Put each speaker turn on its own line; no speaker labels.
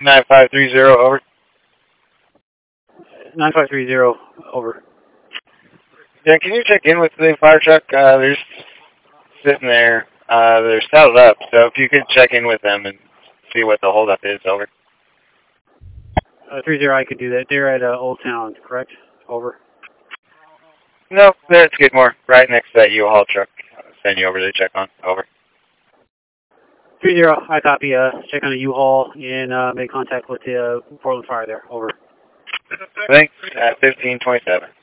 9530, over.
9530, over.
Yeah, can you check in with the fire truck? They're just sitting there. They're saddled up, so if you could check in with them and see what the holdup is, over.
30, I could do that. They're at Old Town, correct? Over.
No, they're at Skidmore, right next to that U-Haul truck. I'll send you over to check on, over.
30, I copy. Check on the U-Haul and make contact with the Portland Fire there, over.
Thanks, 1527.